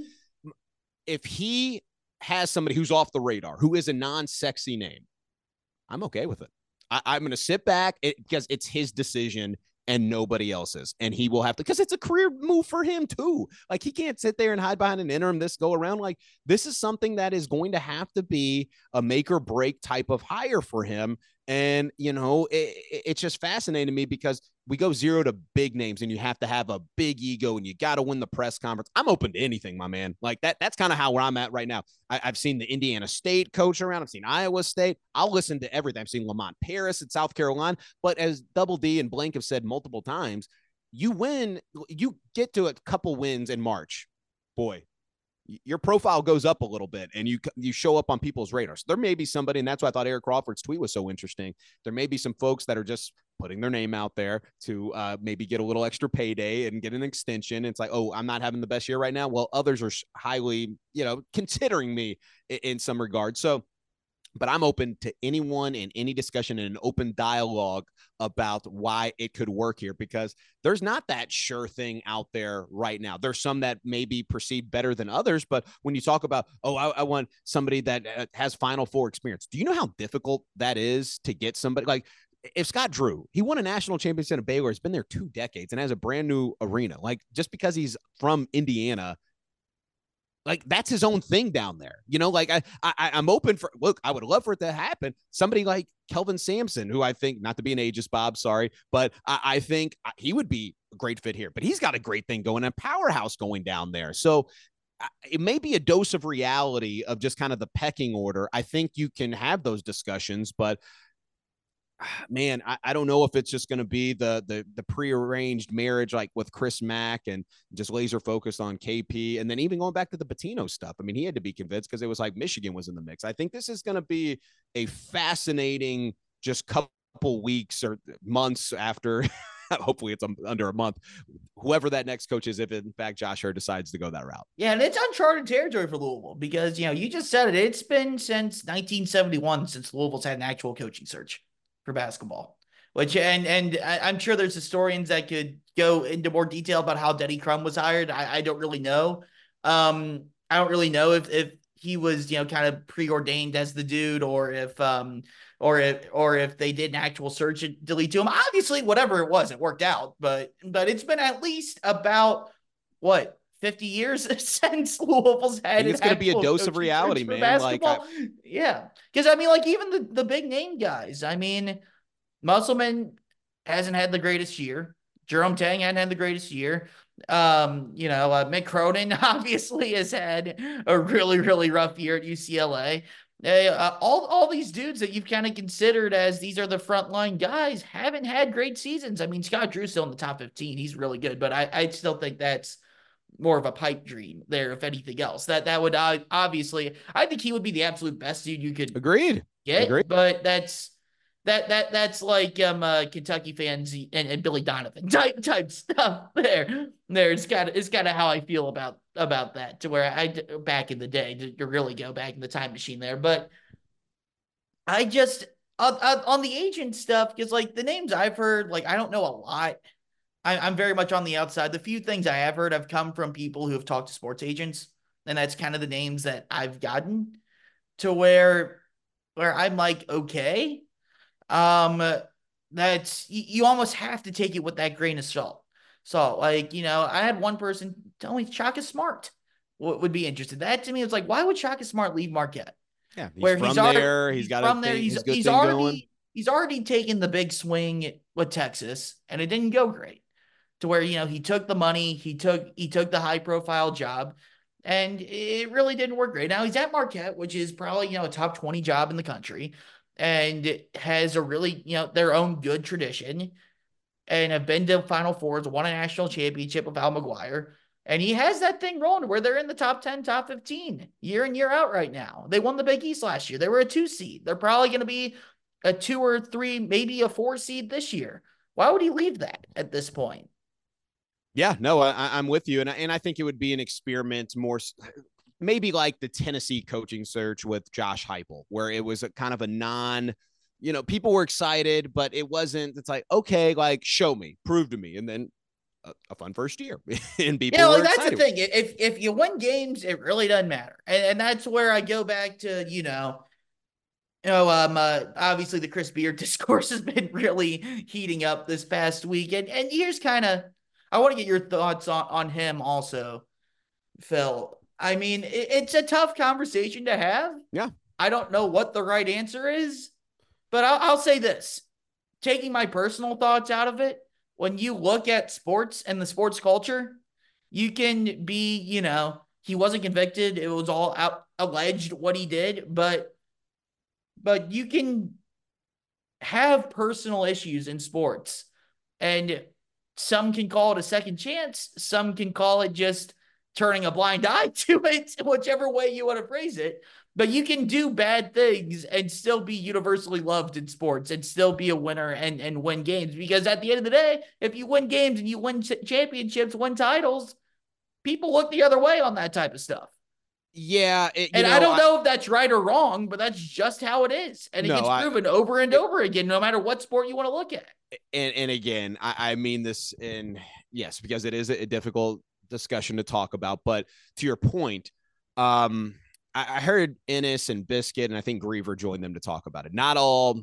if he has somebody who's off the radar, who is a non-sexy name, I'm okay with it. I, I'm going to sit back it, because it's his decision and nobody else's. And he will have to, because it's a career move for him too. Like he can't sit there and hide behind an interim this go around. Like this is something that is going to have to be a make or break type of hire for him. And, you know, it, it's just fascinating to me because we go zero to big names and you have to have a big ego and you got to win the press conference. I'm open to anything, my man. Like that. That's kind of how where I'm at right now. I, I've seen the Indiana State coach around. I've seen Iowa State. I'll listen to everything. I've seen Lamont Paris at South Carolina. But as Double D and Blank have said multiple times, you win, you get to a couple wins in March. Boy, your profile goes up a little bit and you you show up on people's radars. There may be somebody, and that's why I thought Eric Crawford's tweet was so interesting. There may be some folks that are just putting their name out there to uh, maybe get a little extra payday and get an extension. It's like, oh, I'm not having the best year right now. Well, others are highly, you know, considering me in, in some regard. So, but I'm open to anyone in any discussion and an open dialogue about why it could work here, because there's not that sure thing out there right now. There's some that may be perceived better than others, but when you talk about, oh, I, I want somebody that has Final Four experience, do you know how difficult that is to get somebody like, if Scott Drew, he won a national championship at Baylor, has been there two decades and has a brand new arena. Like just because he's from Indiana, like that's his own thing down there, you know, like I, I, I'm open for, look, I would love for it to happen. Somebody like Kelvin Sampson, who I think, not to be an ageist, Bob, sorry, but I, I think he would be a great fit here, but he's got a great thing going, a powerhouse going down there. So it may be a dose of reality of just kind of the pecking order. I think you can have those discussions, but man, I, I don't know if it's just going to be the the the prearranged marriage like with Chris Mack and just laser focused on K P. And then even going back to the Pitino stuff. I mean, he had to be convinced because it was like Michigan was in the mix. I think this is going to be a fascinating just couple weeks or months after. Hopefully it's under a month, whoever that next coach is, if in fact Josh Hurd decides to go that route. Yeah, and it's uncharted territory for Louisville because, you know, you just said it. It's been since nineteen seventy-one since Louisville's had an actual coaching search. for basketball. Which and and I'm sure there's historians that could go into more detail about how Denny Crum was hired. I, I don't really know. Um, I don't really know if if he was, you know, kind of preordained as the dude, or if um or if or if they did an actual search and delete to him. Obviously, whatever it was, it worked out. But but it's been at least about what fifty years since Louisville's had. It's going to be a dose of reality, man. Basketball. Like, I... yeah, because I mean, like even the the big name guys. I mean. Musselman hasn't had the greatest year. Jerome Tang hasn't had the greatest year. Um, you know, uh, Mick Cronin obviously has had a really, really rough year at U C L A. Uh, all, all these dudes that you've kind of considered as these are the frontline guys haven't had great seasons. I mean, Scott Drew's still in the top fifteen. He's really good, but I, I still think that's more of a pipe dream there, if anything else. That that would uh, obviously, I think he would be the absolute best dude you could Agreed. get, Agreed. but that's That that that's like um uh, Kentucky fans and, and Billy Donovan type type stuff there. There it's kind of it's kind of how I feel about about that, to where I back in the day to really go back in the time machine there. But I just on, on the agent stuff, because like the names I've heard, like I don't know a lot. I, I'm very much on the outside. The few things I have heard have come from people who have talked to sports agents, and that's kind of the names that I've gotten to where where I'm like, okay. Um, that's you, you almost have to take it with that grain of salt. So, like, you know, I had one person tell me Shaka Smart would, would be interested. That to me was like, why would Shaka Smart leave Marquette? Yeah, he's where from he's there. already, He's, he's got from a there. thing, He's his good he's thing already going. he's already taken the big swing with Texas, and it didn't go great. To where, you know, he took the money, he took he took the high profile job, and it really didn't work great. Now he's at Marquette, which is probably, you know, a top twenty job in the country, and has a really, you know, their own good tradition, and have been to Final Fours, won a national championship with Al McGuire. And he has that thing rolling where they're in the top ten, top fifteen year in, year out right now. They won the Big East last year. They were a two seed. They're probably going to be a two or three, maybe a four seed this year. Why would he leave that at this point? Yeah, no, I, I'm with you. And I, and I think it would be an experiment more maybe like the Tennessee coaching search with Josh Heupel, where it was a kind of a non, you know, people were excited, but it wasn't, it's like, okay, like show me, prove to me. And then a, a fun first year. And people, you know, were like that's excited. the thing. If, if you win games, it really doesn't matter. And, and that's where I go back to, you know, you know, um, uh, obviously the Chris Beard discourse has been really heating up this past week. And, and here's kind of, I want to get your thoughts on, on him also, Phil. I mean, it, it's a tough conversation to have. Yeah. I don't know what the right answer is, but I'll, I'll say this. Taking my personal thoughts out of it, when you look at sports and the sports culture, you can be, you know, he wasn't convicted. It was all out alleged what he did, but, but you can have personal issues in sports, and some can call it a second chance. Some can call it just turning a blind eye to it, whichever way you want to phrase it. But you can do bad things and still be universally loved in sports and still be a winner and, and win games. Because at the end of the day, if you win games and you win championships, win titles, people look the other way on that type of stuff. Yeah. It, and know, I don't I, know if that's right or wrong, but that's just how it is. And it no, gets proven I, over and over again, no matter what sport you want to look at. And, and again, I, I mean this in, yes, because it is a difficult discussion to talk about. But to your point, um, I, I heard Ennis and Biscuit, and I think Griever joined them to talk about it. Not all,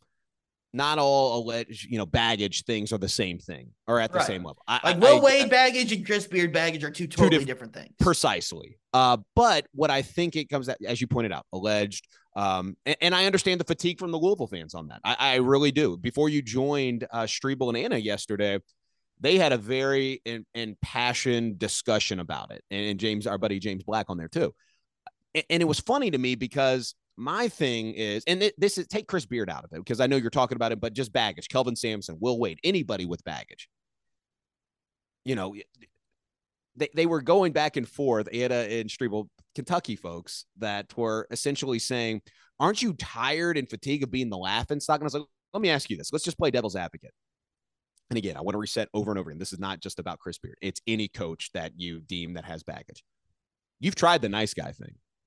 not all alleged, you know, baggage things are the same thing or at the right. same level. I, like Will I, Wade I, baggage and Chris Beard baggage are two totally two diff- different things. Precisely. Uh, but what I think it comes at, as you pointed out, alleged. Um, and, and I understand the fatigue from the Louisville fans on that. I, I really do. Before you joined uh, Strebel and Anna yesterday, they had a very in, impassioned discussion about it. And, and James, our buddy James Black on there too. And, and it was funny to me because my thing is, and it, this is, take Chris Beard out of it because I know you're talking about it, but just baggage, Kelvin Sampson, Will Wade, anybody with baggage. You know, they, they were going back and forth, Anna and Strebel, Kentucky folks, that were essentially saying, aren't you tired and fatigued of being the laughing stock? And I was like, let me ask you this. Let's just play devil's advocate. And again, I want to reset over and over again. This is not just about Chris Beard. It's any coach that you deem that has baggage. You've tried the nice guy thing.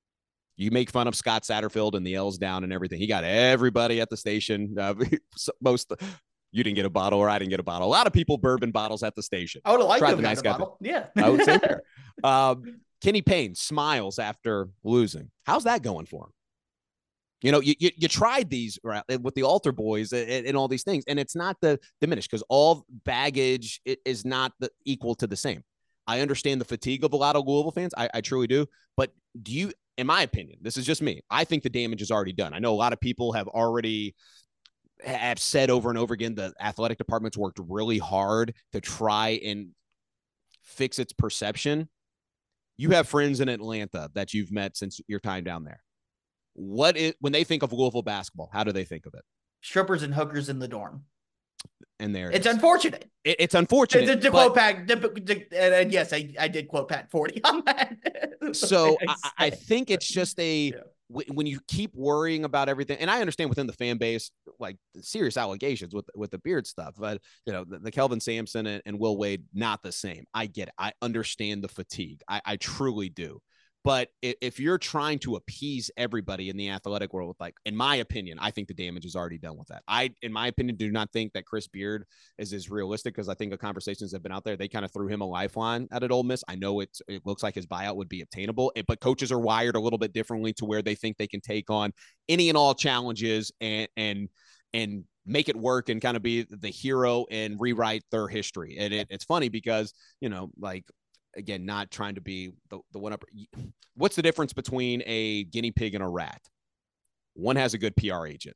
You make fun of Scott Satterfield and the L's down and everything. He got everybody at the station. Uh, most you didn't get a bottle, or I didn't get a bottle. A lot of people bourbon bottles at the station. I would have liked Tried to the have nice gotten a guy bottle. Yeah. I would say there. Um, Kenny Payne smiles after losing. How's that going for him? You know, you, you, you tried these right, with the altar boys and, and all these things, and it's not the diminished because all baggage is not the, equal to the same. I understand the fatigue of a lot of Louisville fans. I, I truly do. But do you, in my opinion, this is just me, I think the damage is already done. I know a lot of people have already have said over and over again the athletic department's worked really hard to try and fix its perception. You have friends in Atlanta that you've met since your time down there. What is, when they think of Louisville basketball, how do they think of it? Strippers and hookers in the dorm. And there, it's it unfortunate. It, it's unfortunate. To, to, to but, quote Pat, to, to, and yes, I, I did quote Pat forty on that. So I, I think it's just a yeah. w- when you keep worrying about everything, and I understand within the fan base, like serious allegations with with the Beard stuff, but you know the, the Kelvin Sampson and, and Will Wade, not the same. I get it. I understand the fatigue. I, I truly do. But if you're trying to appease everybody in the athletic world, like, in my opinion, I think the damage is already done with that. I, in my opinion, do not think that Chris Beard is as realistic, because I think the conversations that have been out there, they kind of threw him a lifeline out at Ole Miss. I know it's, it looks like his buyout would be obtainable, but coaches are wired a little bit differently to where they think they can take on any and all challenges and, and, and make it work and kind of be the hero and rewrite their history. And it, it's funny because, you know, like, again, not trying to be the, the one up. What's the difference between a guinea pig and a rat? One has a good P R agent.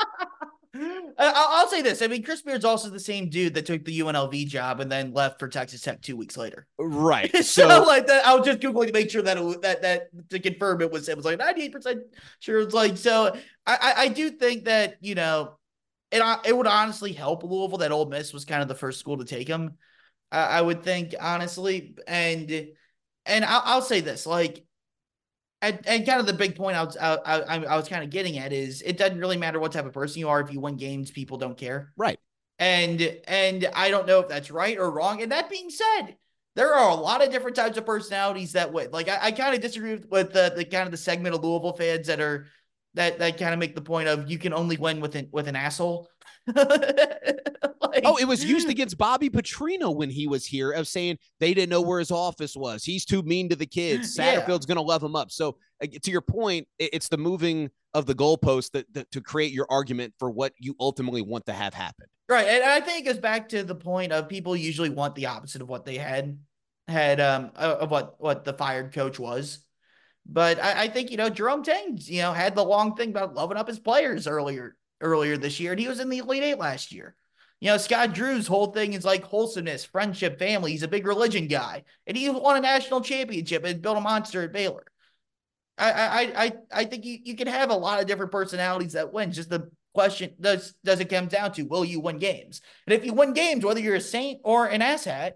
I'll say this. I mean, Chris Beard's also the same dude that took the U N L V job and then left for Texas Tech two weeks later. Right. so, so like that, I was just Googling to make sure that it, that, that to confirm it was, it was like ninety-eight percent sure. It's like, so I, I do think that, you know, it, it would honestly help Louisville that Ole Miss was kind of the first school to take him. I would think, honestly, and and I'll, I'll say this, like, and, and kind of the big point I was I, I, I was kind of getting at is it doesn't really matter what type of person you are. If you win games, people don't care, right? And and I don't know if that's right or wrong. And that being said, there are a lot of different types of personalities that way. Like I, I kind of disagree with, with the the kind of the segment of Louisville fans that are that that kind of make the point of you can only win with an with an asshole. Like, oh, it was used against Bobby Petrino when he was here, of saying they didn't know where his office was. He's too mean to the kids. Satterfield's yeah. going to love him up. So uh, to your point, it's the moving of the goalpost that, that to create your argument for what you ultimately want to have happen. Right. And I think it goes back to the point of people usually want the opposite of what they had, had um of what, what the fired coach was. But I, I think, you know, Jerome Tang, you know, had the long thing about loving up his players earlier, earlier this year. And he was in the Elite Eight last year. You know, Scott Drew's whole thing is like wholesomeness, friendship, family. He's a big religion guy. And he won a national championship and built a monster at Baylor. I I I I think you, you can have a lot of different personalities that win. Just the question does does it come down to, will you win games? And if you win games, whether you're a saint or an asshat,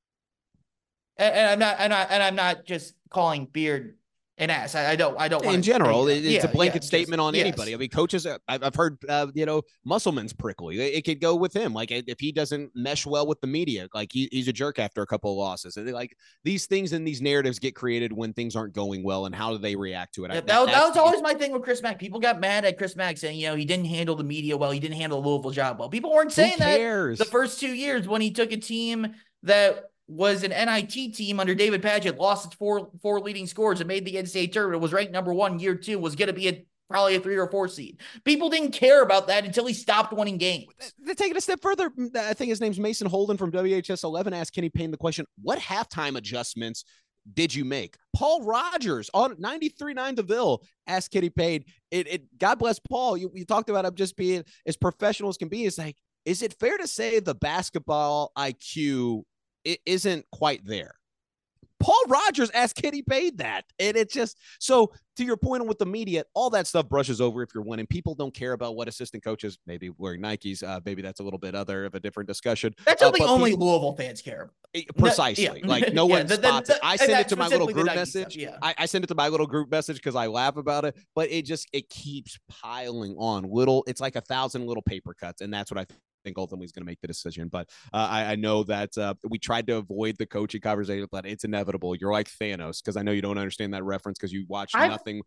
and, and I'm not and I and I'm not just calling Beard an ass. I, I don't. I don't. In general, it's yeah, a blanket yeah, statement just, on yes. anybody. I mean, coaches. I've, I've heard, uh, you know, Musselman's prickly. It, it could go with him. Like if he doesn't mesh well with the media, like he, he's a jerk after a couple of losses. And like these things and these narratives get created when things aren't going well, and how do they react to it? Yeah, that, that, that was the, always my thing with Chris Mack. People got mad at Chris Mack saying, you know, he didn't handle the media well. He didn't handle the Louisville job well. People weren't saying that the first two years when he took a team that was an N I T team under David Padgett, lost its four four leading scores and made the N C double A tournament, was ranked number one year two, was going to be a probably a three or four seed. People didn't care about that until he stopped winning games. They're taking a step further. I think his name's Mason Holden from W H S eleven asked Kenny Payne the question, what halftime adjustments did you make? Paul Rogers on ninety-three point nine DeVille asked Kenny Payne. It, it, God bless Paul. You, you talked about him just being as professional as can be. It's like, is it fair to say the basketball I Q it isn't quite there? Paul Rogers asked Kenny Payne that. And it's just, so to your point with the media, all that stuff brushes over if you're winning. People don't care about what assistant coaches, maybe wearing Nikes. Uh, maybe that's a little bit other of a different discussion. That's uh, something only people, Louisville fans care about. Precisely. No, yeah. Like no yeah, one the, spots the, the, it. I send it to my little group message. Stuff, yeah. I, I send it to my little group message because I laugh about it, but it just, it keeps piling on little. It's like a thousand little paper cuts. And that's what I think. think ultimately is going to make the decision. But uh, I, I know that uh, we tried to avoid the coaching conversation, but it's inevitable. You're like Thanos, because I know you don't understand that reference because you watch I've, nothing.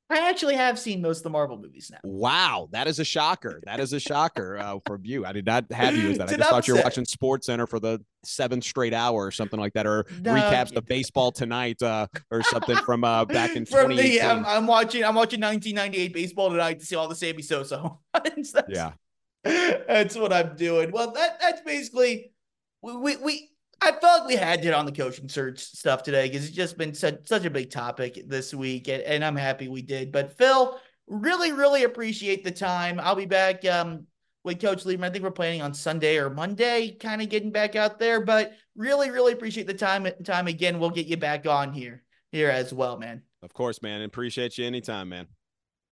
I actually have seen most of the Marvel movies now. Wow, that is a shocker. That is a shocker uh, from you. I did not have you as that. It's I an just thought you were upset. watching Sports Center for the seventh straight hour or something like that, or No, recaps yeah. of Baseball Tonight uh, or something from uh, back in From twenty the, eighteen. I'm, I'm watching. I'm watching nineteen ninety-eight baseball tonight to see all the Sammy Sosa. That's- Yeah. That's what I'm doing. Well, that that's basically we we, we I felt like we had to hit on the coaching search stuff today because it's just been such such a big topic this week, and, and I'm happy we did. But Phil, really, really appreciate the time. I'll be back um with Coach Lieberman. I think we're planning on Sunday or Monday, kind of getting back out there. But really, really appreciate the time time again. We'll get you back on here here as well, man. Of course, man. Appreciate you anytime, man.